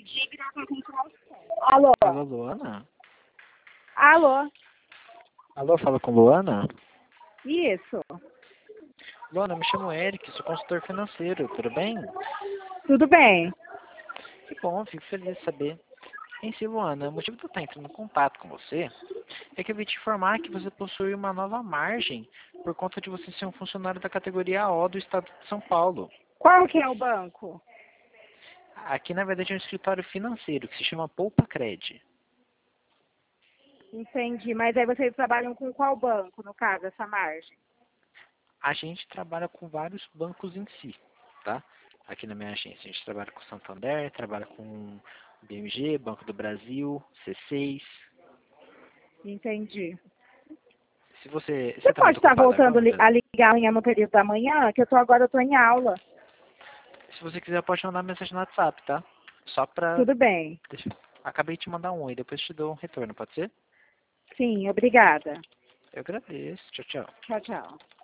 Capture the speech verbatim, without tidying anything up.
Alô? Alô, Luana? Alô? Alô, fala com Luana? Isso. Luana, me chamo Eric, sou consultor financeiro, tudo bem? Tudo bem? Que bom, fico feliz de saber. Em si, Luana, o motivo de eu estar entrando em contato com você é que eu vim te informar que você possui uma nova margem por conta de você ser um funcionário da categoria O do Estado de São Paulo. Qual que é o banco? Aqui, na verdade, é um escritório financeiro que se chama Poupa Cred. Entendi, mas aí vocês trabalham com qual banco, no caso, essa margem? A gente trabalha com vários bancos em si, tá? Aqui na minha agência, a gente trabalha com Santander, trabalha com B M G, Banco do Brasil, C seis. Entendi. Se você... Você tá pode muito estar ocupado voltando li- agora? a ligar amanhã no período da manhã, que eu tô agora eu tô em aula. Se você quiser, pode mandar mensagem no WhatsApp, tá? Só pra... Tudo bem. Deixa... Acabei de te mandar um oi, depois te dou um retorno, pode ser? Sim, obrigada. Eu agradeço. Tchau, tchau. Tchau, tchau.